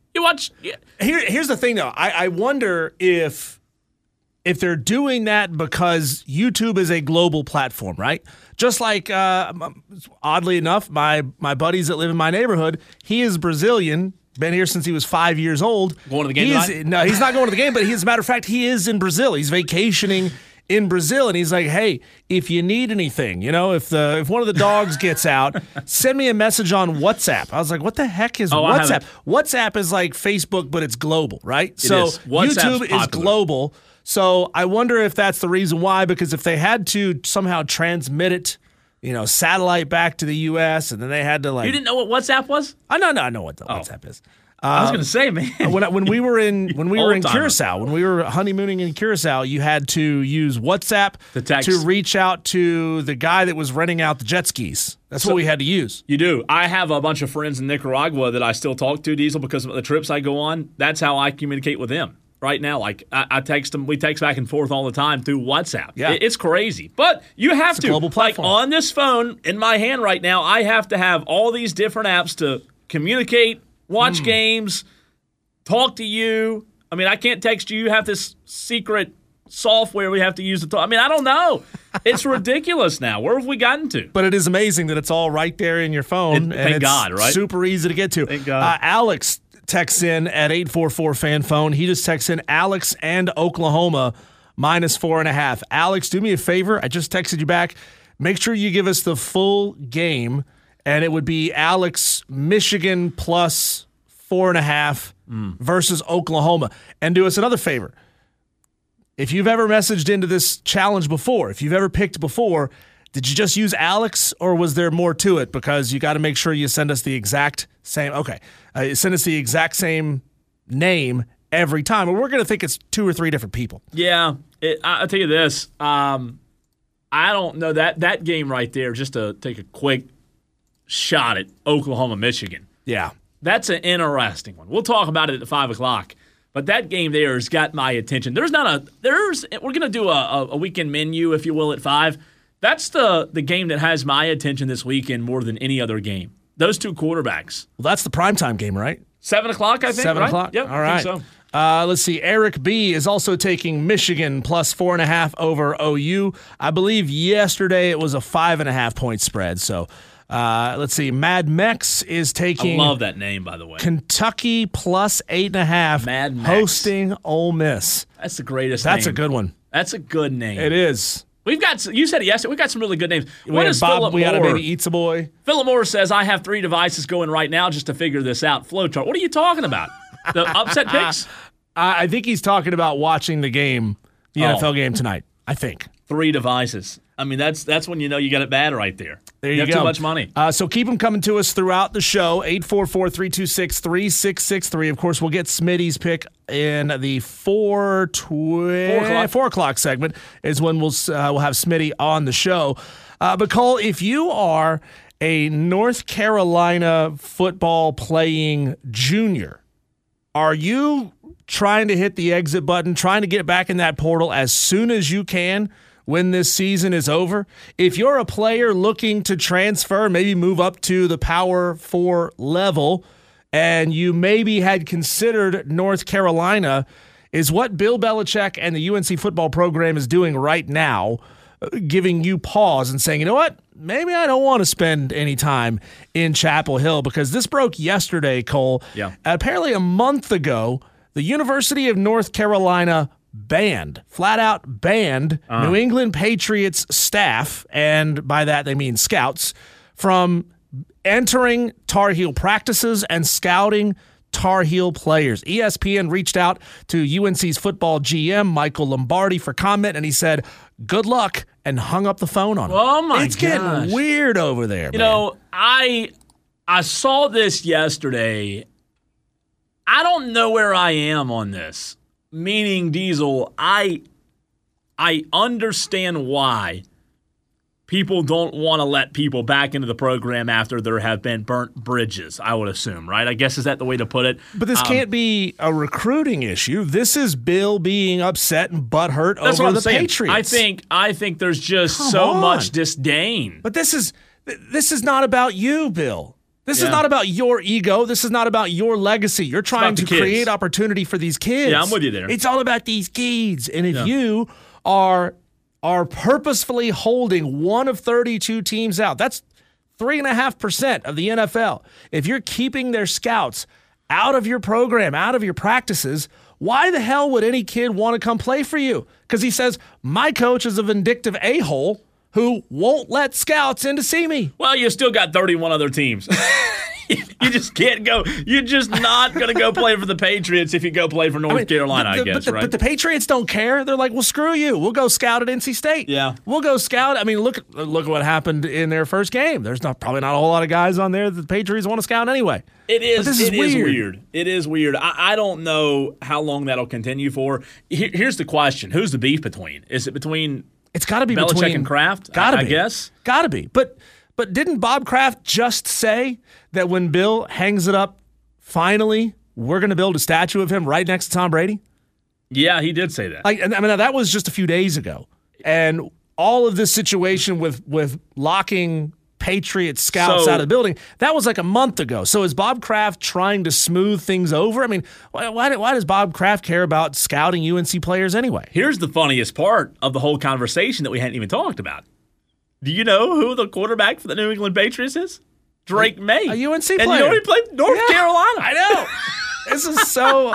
You watch. Yeah. Here, here's the thing, though. I, I wonder if if they're doing that because YouTube is a global platform, right? Just like, uh, oddly enough, my my buddies that live in my neighborhood, he is Brazilian. Been here since he was five years old. Going to the game he tonight? is, No, he's not going to the game, but he, as a matter of fact, he is in Brazil. He's vacationing in Brazil, and he's like, hey, if you need anything, you know, if the if one of the dogs gets out, send me a message on WhatsApp. I was like, what the heck is Oh, I WhatsApp? haven't. WhatsApp is like Facebook, but it's global, right? It so is. WhatsApp's YouTube is popular. global. So I wonder if that's the reason why, because if they had to somehow transmit it, you know, satellite back to the U S, and then they had to like. You didn't know what WhatsApp was? I know, no, I know what the Oh. WhatsApp is. I was Um, going to say, man. when when we were in when we were in Old-timer. Curacao, when we were honeymooning in Curacao, you had to use WhatsApp To text. to reach out to the guy that was renting out the jet skis. That's So- what we had to use. You do. I have a bunch of friends in Nicaragua that I still talk to, Diesel, because of the trips I go on. That's how I communicate with them right now. Like I, I text them, we text back and forth all the time through WhatsApp. Yeah. It- it's crazy, but you have It's a to. global Like platform. on this phone in my hand right now, I have to have all these different apps to communicate, watch Hmm. games, talk to you. I mean, I can't text you. You have this secret software we have to use to talk. I mean, I don't know. It's ridiculous now. Where have we gotten to? But it is amazing that it's all right there in your phone. It- and thank it's God, right? Super easy to get to. Thank God. Uh, Alex texts in at eight four four fan phone. He just texts in Alex and Oklahoma minus four and a half. Alex, do me a favor. I just texted you back. Make sure you give us the full game, and it would be Alex Michigan plus four and a half versus Oklahoma. And do us another favor. If you've ever messaged into this challenge before, if you've ever picked before, did you just use Alex or was there more to it? Because you got to make sure you send us the exact same. Okay. Uh, send us the exact same name every time. Or we're going to think it's two or three different people. Yeah, it, I- I'll tell you this. Um, I don't know that that game right there. Just to take a quick shot at Oklahoma, Michigan. Yeah, that's an interesting one. We'll talk about it at five o'clock. But that game there has got my attention. There's not a there's we're gonna do a, a weekend menu, if you will, at five. That's the the game that has my attention this weekend more than any other game. Those two quarterbacks. Well, that's the primetime game, right? Seven o'clock, I think. Seven right? o'clock. Yep. All right. I think so. Uh, let's see. Eric B is also taking Michigan plus four and a half over O U. I believe yesterday it was a five and a half point spread. So uh, let's see. Mad Mex is taking. I love that name, by the way. Kentucky plus eight and a half. Mad Mex. Hosting Ole Miss. That's the greatest. That's name. a good one. That's a good name. It is. We've got. You said it yesterday. We've got some really good names. We What had is Bob. Philip We had a Moore? baby Eats a Boy. Philip Moore says, I have three devices going right now just to figure this out. Flowchart. What are you talking about? The upset picks? I I think he's talking about watching the game, the Oh. N F L game tonight. I think. Three devices. I mean, that's that's when you know you got it bad right there. There you, have go. too much money. Uh, so keep them coming to us throughout the show. eight four four, three two six, three six six three. Of course, we'll get Smitty's pick in the four, tw- Four o'clock. four o'clock segment is when we'll, uh, we'll have Smitty on the show. Uh, but Cole, if you are a North Carolina football playing junior, are you trying to hit the exit button, trying to get back in that portal as soon as you can when this season is over? If you're a player looking to transfer, maybe move up to the Power Four level, and you maybe had considered North Carolina, is what Bill Belichick and the U N C football program is doing right now uh, giving you pause and saying, you know what, maybe I don't want to spend any time in Chapel Hill? Because this broke yesterday, Cole. Yeah. Apparently a month ago, the University of North Carolina banned, flat out banned, Uh-huh. New England Patriots staff, and by that they mean scouts, from entering Tar Heel practices and scouting Tar Heel players. E S P N reached out to U N C's football G M, Michael Lombardi, for comment, and he said, good luck, and hung up the phone on him. Oh, my It's gosh. getting weird over there, You man. know, I I saw this yesterday. I don't know where I am on this. Meaning, Diesel, I I understand why people don't want to let people back into the program after there have been burnt bridges, I would assume, right? I guess is that the way to put it? But this Um, can't be a recruiting issue. This is Bill being upset and butthurt That's over what I'm the saying. Patriots. I think I think there's just Come so on. much disdain. But this is th- this is not about you, Bill. This Yeah. is not about your ego. This is not about your legacy. You're trying about the to kids. create opportunity for these kids. Yeah, I'm with you there. It's all about these kids. And if Yeah. you are are purposefully holding one of thirty-two teams out, that's three and a half percent of the N F L. If you're keeping their scouts out of your program, out of your practices, why the hell would any kid want to come play for you? Because he says, my coach is a vindictive a-hole who won't let scouts in to see me. Well, you still got thirty-one other teams. You just can't go. You're just not going to go play for the Patriots if you go play for North I mean, Carolina, the- the- I guess, but the, right? But the Patriots don't care. They're like, well, screw you. We'll go scout at N C State. Yeah. We'll go scout. I mean, look, look at what happened in their first game. There's not probably not a whole lot of guys on there that the Patriots want to scout anyway. It is. But this is it is weird. weird. It is weird. I, I don't know how long that'll continue for. Here, here's the question: who's the beef between? Is it between? It's got to be Belichick between and Kraft. Gotta I, I be. guess. Got to be. But but didn't Bob Kraft just say that when Bill hangs it up, finally we're going to build a statue of him right next to Tom Brady? Yeah, he did say that. Like, and I mean, that was just a few days ago, and all of this situation with with locking Patriot scouts So- out of the building, that was like a month ago. So is Bob Kraft trying to smooth things over? I mean, why why, why does Bob Kraft care about scouting U N C players anyway? Here's the funniest part of the whole conversation that we hadn't even talked about. Do you know who the quarterback for the New England Patriots is? Drake May. A U N C and player. you know he played North Yeah, Carolina. I know. This is so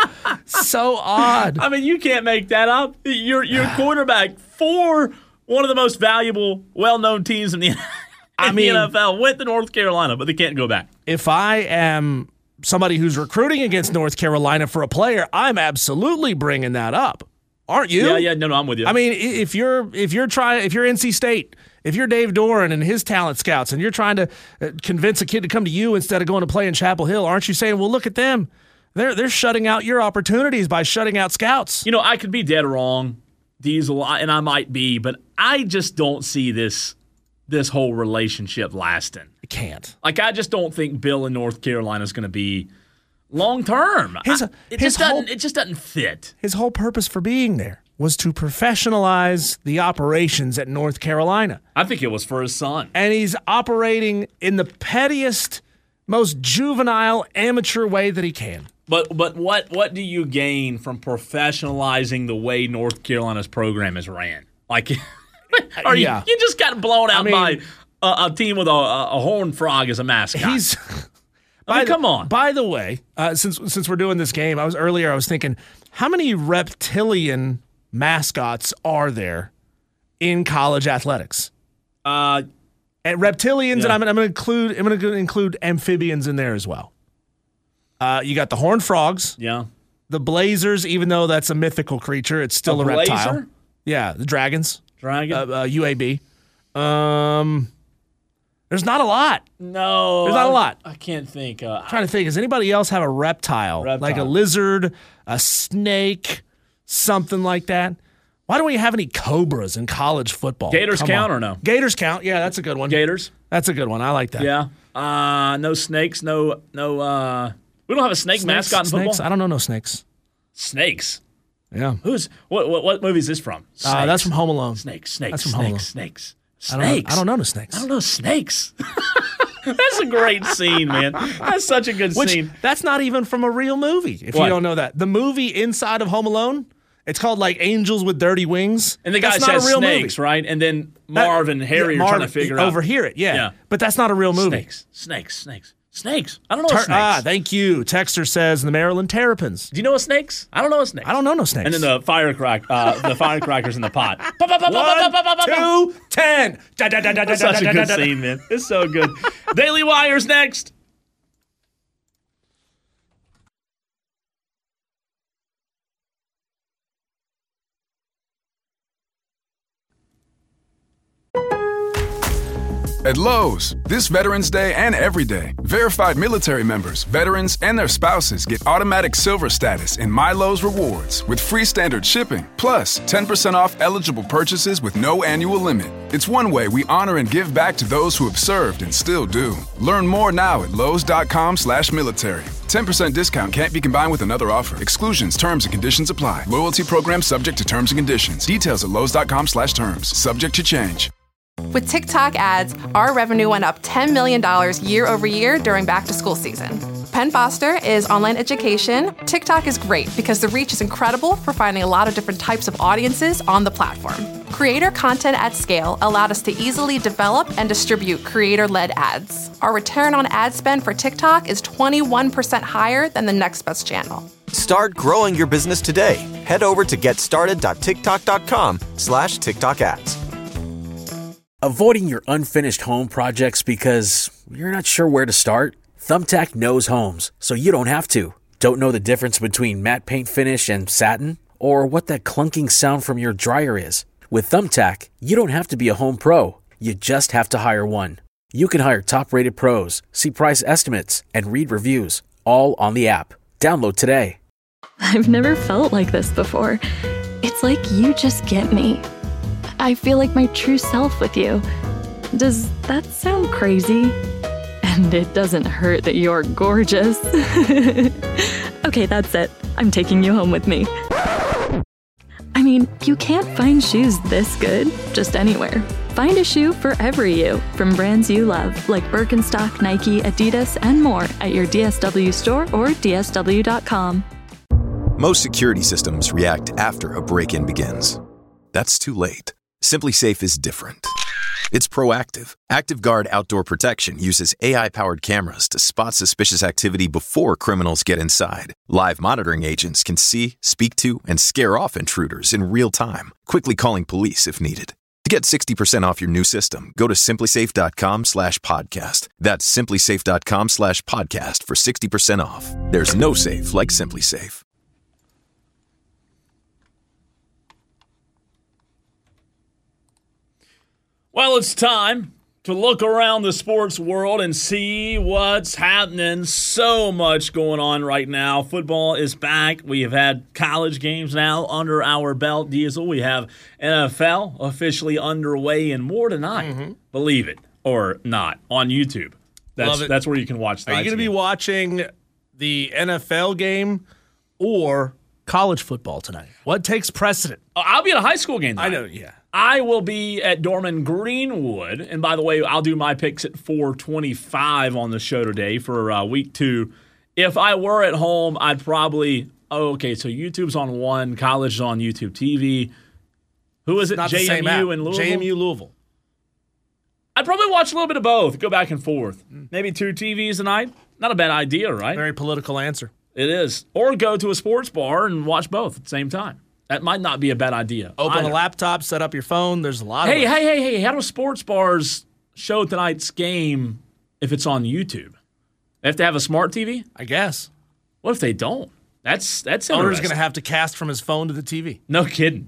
so odd. I mean, you can't make that up. Your your quarterback for one of the most valuable, well-known teams in the, in I mean- the N F L went to North Carolina, but they can't go back. If I am somebody who's recruiting against North Carolina for a player, I'm absolutely bringing that up. Aren't you? Yeah, yeah, no, no, I'm with you. I mean, i- if you're if you're trying if you're N C State, if you're Dave Doran and his talent scouts, and you're trying to uh, convince a kid to come to you instead of going to play in Chapel Hill, aren't you saying, well, look at them, they're they're shutting out your opportunities by shutting out scouts? You know, I could be dead wrong, Diesel, and I might be, but I just don't see this this whole relationship lasting. It can't. Like, I just don't think Bill in North Carolina is going to be long term. His- I- It his just doesn't. whole- It just doesn't fit. His whole purpose for being there was to professionalize the operations at North Carolina. I think it was for his son. And he's operating in the pettiest, most juvenile, amateur way that he can. But but what what do you gain from professionalizing the way North Carolina's program is ran? Like, are you, Yeah. you just got blown out I mean- by a, a team with a, a, a horned frog as a mascot? He's. I mean, By the- come on. By the way, uh, since since we're doing this game, I was earlier. I was thinking, how many reptilian mascots are there in college athletics? Uh, and reptilians, yeah. and I'm, I'm going to include I'm going to include amphibians in there as well. Uh, you got the horned frogs, yeah. the blazers. Even though that's a mythical creature, it's still A a, reptile. blazer? Yeah, the dragons, Dragon? uh, uh, U A B. Um, there's not a lot. No. There's not a I- lot. I can't think. Uh, I'm trying to think. Does anybody else have a reptile, Reptile. like a lizard, a snake, something like that? Why don't we have any cobras in college football? Gators Come count on. or no? Gators count. Yeah, that's a good one. Gators? That's a good one. I like that. Yeah. Uh, no snakes. No. No. Uh, we don't have a snake Snakes, mascot in snakes? football. I don't know no snakes. Snakes. Yeah. Who's what? What, what movie is this from? Uh, that's Snakes. from Home Alone. Snakes. Snakes. That's from snakes. Home Alone. Snakes. I don't, know, Snakes. I don't know no snakes. I don't know snakes. That's a great scene, man. That's such a good Which, scene. that's not even from a real movie, if What? you don't know that. The movie inside of Home Alone, it's called like Angels with Dirty Wings. And the guy That's not says a real snakes, movie. right? And then That- Marv and Harry yeah, are trying Marv to figure out. overhear it, yeah. Yeah. But that's not a real movie. Snakes. Snakes. Snakes. Snakes. I don't know Ter- what snakes. ah, thank you. Texter says the Maryland Terrapins. Do you know what snakes? I don't know what snakes. I don't know no snakes. And then the firecrack, uh, the firecrackers in the pot. One, two, ten. Da, da, da, da, That's da, such da, a da, good da, da. scene, man. It's so good. Daily Wire's next. At Lowe's, this Veterans Day and every day, verified military members, veterans, and their spouses get automatic silver status in My Lowe's Rewards with free standard shipping, plus ten percent off eligible purchases with no annual limit. It's one way we honor and give back to those who have served and still do. Learn more now at lowes.com slash military. ten percent discount can't be combined with another offer. Exclusions, terms, and conditions apply. Loyalty program subject to terms and conditions. Details at lowes.com slash terms. Subject to change. With TikTok ads, our revenue went up ten million dollars year over year during back-to-school season. Penn Foster is online education. TikTok is great because the reach is incredible for finding a lot of different types of audiences on the platform. Creator content at scale allowed us to easily develop and distribute creator-led ads. Our return on ad spend for TikTok is twenty-one percent higher than the next best channel. Start growing your business today. Head over to getstarted.tiktok.com slash TikTok ads. Avoiding your unfinished home projects because you're not sure where to start? Thumbtack knows homes, so you don't have to. Don't know the difference between matte paint finish and satin? Or what that clunking sound from your dryer is? With Thumbtack, you don't have to be a home pro. You just have to hire one. You can hire top-rated pros, see price estimates, and read reviews, all on the app. Download today. I've never felt like this before. It's like you just get me. I feel like my true self with you. Does that sound crazy? And it doesn't hurt that you're gorgeous. Okay, that's it. I'm taking you home with me. I mean, you can't find shoes this good just anywhere. Find a shoe for every you from brands you love, like Birkenstock, Nike, Adidas, and more at your D S W store or D S W dot com. Most security systems react after a break-in begins. That's too late. SimpliSafe is different. It's proactive. ActiveGuard Outdoor Protection uses A I-powered cameras to spot suspicious activity before criminals get inside. Live monitoring agents can see, speak to, and scare off intruders in real time, quickly calling police if needed. To get sixty percent off your new system, go to simplysafe.com slash podcast. That's simplysafe.com slash podcast for sixty percent off. There's no safe like SimpliSafe. Well, it's time to look around the sports world and see what's happening. So much going on right now. Football is back. We have had college games now under our belt, Diesel. We have N F L officially underway and more tonight. Mm-hmm. Believe it or not, on YouTube. That's that's where you can watch. Are you going to be watching the N F L game or college football tonight? What takes precedent? I'll be at a high school game tonight. I know, yeah. I will be at Dorman Greenwood, and by the way, I'll do my picks at four twenty-five on the show today for uh, week two. If I were at home, I'd probably oh, okay. So YouTube's on one, college is on YouTube T V. Who is it? Not J M U and and Louisville. J M U Louisville. I'd probably watch a little bit of both, go back and forth. Maybe two T Vs a night. Not a bad idea, right? Very political answer. It is. Or go to a sports bar and watch both at the same time. That might not be a bad idea. Open either. a laptop, set up your phone. There's a lot hey, of Hey, hey, hey, hey, how do sports bars show tonight's game if it's on YouTube? They have to have a smart T V? I guess. What if they don't? That's that's owner's going to have to cast from his phone to the T V. No kidding.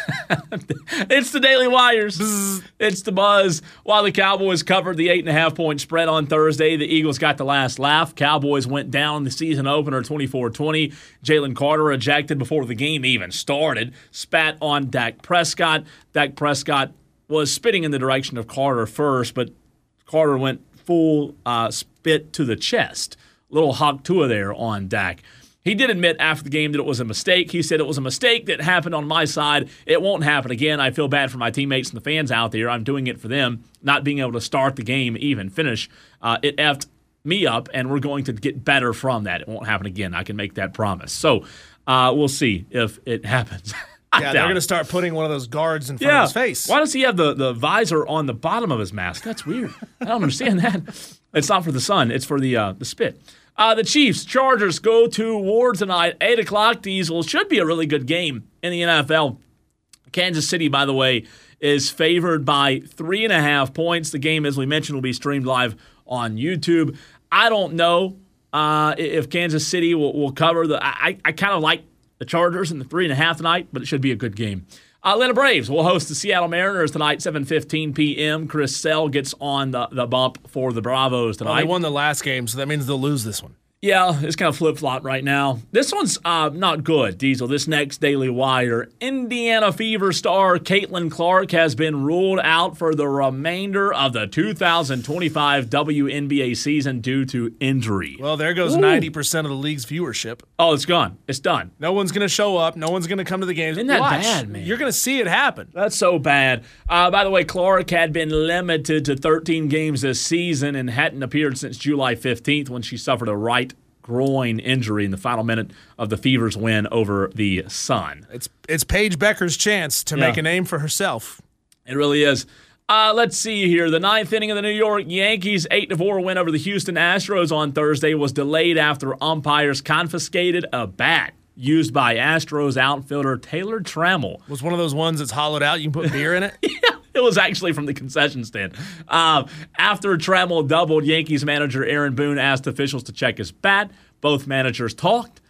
It's the Daily Wires. Bzz. It's the buzz. While the Cowboys covered the eight and a half point spread on Thursday, the Eagles got the last laugh. Cowboys went down the season opener twenty-four twenty. Jalen Carter ejected before the game even started. Spat on Dak Prescott. Dak Prescott was spitting in the direction of Carter first, but Carter went full uh, spit to the chest. Little hawk tua there on Dak. He did admit after the game that it was a mistake. He said it was a mistake that happened on my side. It won't happen again. I feel bad for my teammates and the fans out there. I'm doing it for them, not being able to start the game, even finish. Uh, it effed me up, and we're going to get better from that. It won't happen again. I can make that promise. So uh, we'll see if it happens. Yeah, they're going to start putting one of those guards in front yeah. of his face. Why does he have the, the visor on the bottom of his mask? That's weird. I don't understand that. It's not for the sun. It's for the uh, the spit. Uh, the Chiefs, Chargers go to war tonight, eight o'clock. Diesel. Should be a really good game in the N F L. Kansas City, by the way, is favored by three and a half points. The game, as we mentioned, will be streamed live on YouTube. I don't know uh, if Kansas City will, will cover. the. I, I kind of like the Chargers and the three and a half tonight, but it should be a good game. Atlanta Braves will host the Seattle Mariners tonight, seven fifteen p.m. Chris Sale gets on the, the bump for the Bravos tonight. Well, they won the last game, so that means they'll lose this one. Yeah, it's kind of flip-flop right now. This one's uh, not good, Diesel. This next Daily Wire. Indiana Fever star Caitlin Clark has been ruled out for the remainder of the two thousand twenty-five W N B A season due to injury. Well, there goes Ooh. ninety percent of the league's viewership. Oh, it's gone. It's done. No one's going to show up. No one's going to come to the games. Isn't that Watch. bad, man? You're going to see it happen. That's so bad. Uh, by the way, Clark had been limited to thirteen games this season and hadn't appeared since July fifteenth when she suffered a right groin injury in the final minute of the Fever's win over the Sun. It's it's Paige Becker's chance to yeah. make a name for herself. It really is. Uh, let's see here. The ninth inning of the New York Yankees' eight to four win over the Houston Astros on Thursday was delayed after umpires confiscated a bat used by Astros outfielder Taylor Trammell. Was one of those ones that's hollowed out, you can put beer in it? Yeah. It was actually from the concession stand. Uh, after Trammell doubled, Yankees manager Aaron Boone asked officials to check his bat. Both managers talked.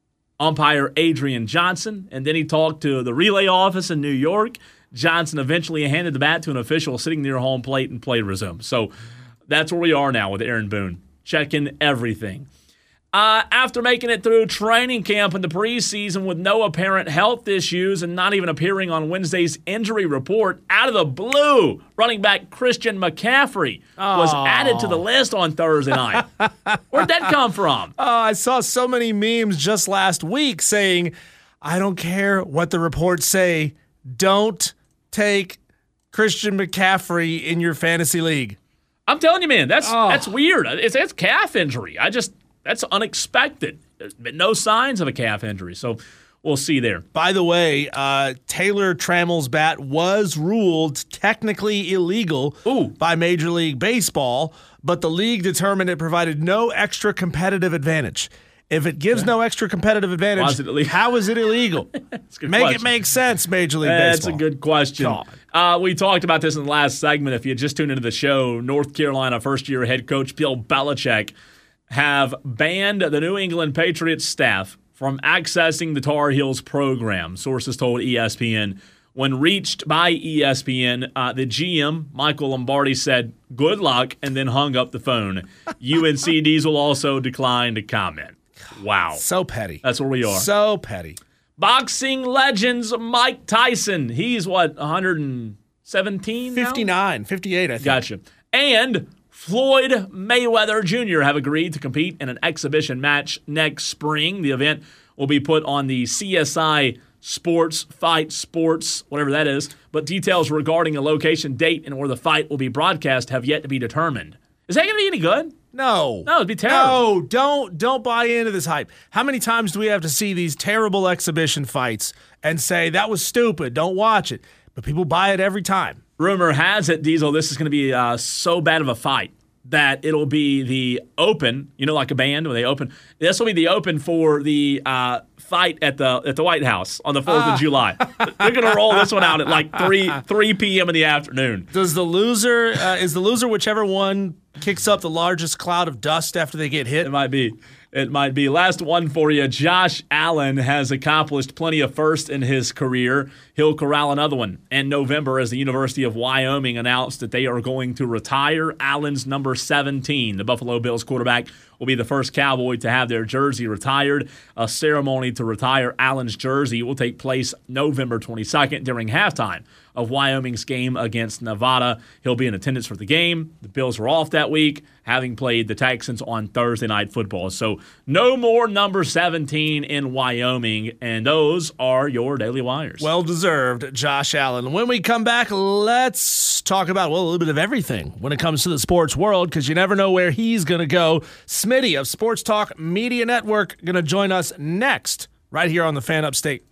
Umpire Adrian Johnson, and then he talked to the relay office in New York. Johnson eventually handed the bat to an official sitting near home plate and play resumed. So that's where we are now with Aaron Boone, checking everything. Uh, after making it through training camp in the preseason with no apparent health issues and not even appearing on Wednesday's injury report, out of the blue, running back Christian McCaffrey oh. was added to the list on Thursday night. Where'd that come from? Oh, I saw so many memes just last week saying, I don't care what the reports say, don't take Christian McCaffrey in your fantasy league. I'm telling you, man, that's oh. that's weird. It's, it's calf injury. I just... That's unexpected. There's been no signs of a calf injury, so we'll see there. By the way, uh, Taylor Trammell's bat was ruled technically illegal Ooh. by Major League Baseball, but the league determined it provided no extra competitive advantage. If it gives yeah. no extra competitive advantage, is it how is it illegal? That's a good make question. it make sense, Major League That's Baseball. That's a good question. Uh, we talked about this in the last segment. If you just tuned into the show, North Carolina first-year head coach Bill Belichick have banned the New England Patriots staff from accessing the Tar Heels program, sources told E S P N. When reached by E S P N, uh, the G M, Michael Lombardi, said, good luck, and then hung up the phone. U N C Diesel also declined to comment. Wow. So petty. That's where we are. So petty. Boxing legends Mike Tyson. He's, what, one seventeen now? fifty-nine, fifty-eight, I think. Gotcha. And Floyd Mayweather Junior have agreed to compete in an exhibition match next spring. The event will be put on the C S I Sports Fight Sports, whatever that is, but details regarding a location, date, and where the fight will be broadcast have yet to be determined. Is that going to be any good? No. No, it'd be terrible. No, don't, don't buy into this hype. How many times do we have to see these terrible exhibition fights and say, that was stupid, don't watch it? But people buy it every time. Rumor has it, Diesel, this is going to be uh, so bad of a fight that it'll be the open, you know, like a band when they open. This will be the open for the uh, fight at the at the White House on the fourth ah. of July. They're going to roll this one out at like three p.m. in the afternoon. Does the loser, uh, is the loser whichever one kicks up the largest cloud of dust after they get hit? It might be. It might be. Last one for you. Josh Allen has accomplished plenty of firsts in his career. He'll corral another one in November as the University of Wyoming announced that they are going to retire Allen's number seventeen. The Buffalo Bills quarterback will be the first Cowboy to have their jersey retired. A ceremony to retire Allen's jersey will take place November twenty-second during halftime of Wyoming's game against Nevada. He'll be in attendance for the game. The Bills were off that week, having played the Texans on Thursday Night Football. So no more number seventeen in Wyoming, and those are your Daily Wires. Well deserved, Josh Allen. When we come back, let's talk about, well, a little bit of everything when it comes to the sports world, because you never know where he's going to go. Smitty of Sports Talk Media Network going to join us next, right here on the Fan Upstate.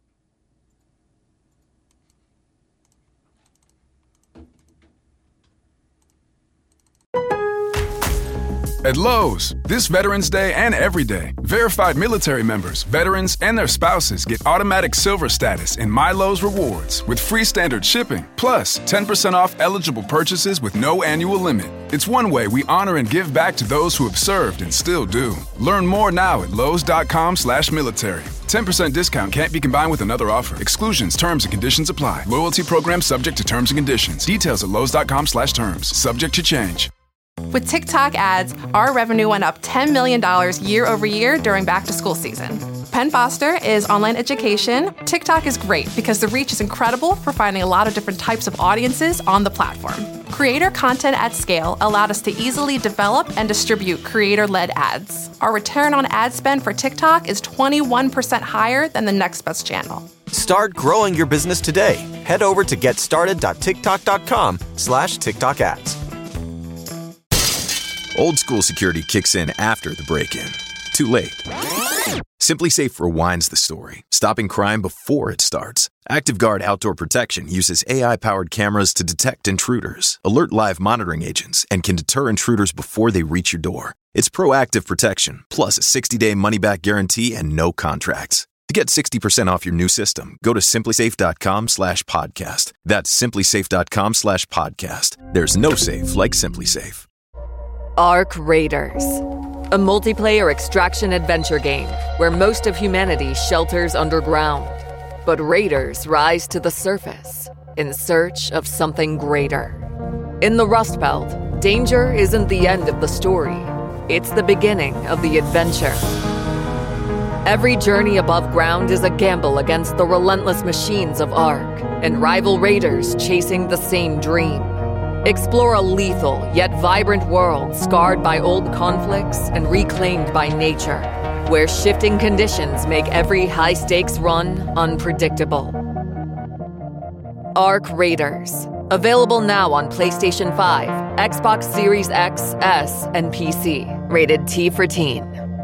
At Lowe's, this Veterans Day and every day, verified military members, veterans, and their spouses get automatic silver status in My Lowe's Rewards with free standard shipping, plus ten percent off eligible purchases with no annual limit. It's one way we honor and give back to those who have served and still do. Learn more now at lowes.com slash military. ten percent discount can't be combined with another offer. Exclusions, terms, and conditions apply. Loyalty program subject to terms and conditions. Details at lowes.com slash terms. Subject to change. With TikTok ads, our revenue went up ten million dollars year over year during back to school season. Penn Foster is online education. TikTok is great because the reach is incredible for finding a lot of different types of audiences on the platform. Creator content at scale allowed us to easily develop and distribute creator-led ads. Our return on ad spend for TikTok is twenty-one percent higher than the next best channel. Start growing your business today. Head over to getstarted.tiktok.com slash TikTok ads. Old school security kicks in after the break-in. Too late. SimpliSafe rewinds the story, stopping crime before it starts. ActiveGuard Outdoor Protection uses A I-powered cameras to detect intruders, alert live monitoring agents, and can deter intruders before they reach your door. It's proactive protection, plus a sixty-day money-back guarantee and no contracts. To get sixty percent off your new system, go to simplysafe.com slash podcast. That's simplysafe.com slash podcast. There's no safe like SimpliSafe. Ark Raiders, a multiplayer extraction adventure game where most of humanity shelters underground. But raiders rise to the surface in search of something greater. In the Rust Belt, danger isn't the end of the story. It's the beginning of the adventure. Every journey above ground is a gamble against the relentless machines of Ark and rival raiders chasing the same dream. Explore a lethal yet vibrant world scarred by old conflicts and reclaimed by nature, where shifting conditions make every high-stakes run unpredictable. Ark Raiders. Available now on PlayStation five, Xbox Series X, S, and P C. Rated T for Teen.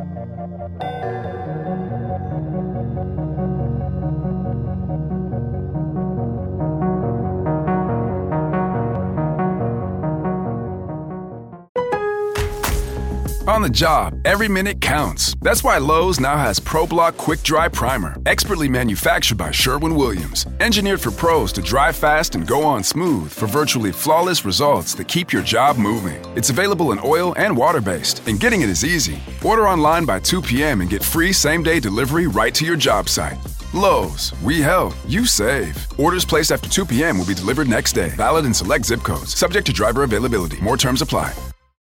On the job, every minute counts. That's why Lowe's now has ProBlock Quick Dry Primer, expertly manufactured by Sherwin-Williams. Engineered for pros to dry fast and go on smooth for virtually flawless results that keep your job moving. It's available in oil and water-based, and getting it is easy. Order online by two p.m. and get free same-day delivery right to your job site. Lowe's, we help, you save. Orders placed after two p.m. will be delivered next day. Valid in select zip codes. Subject to driver availability. More terms apply.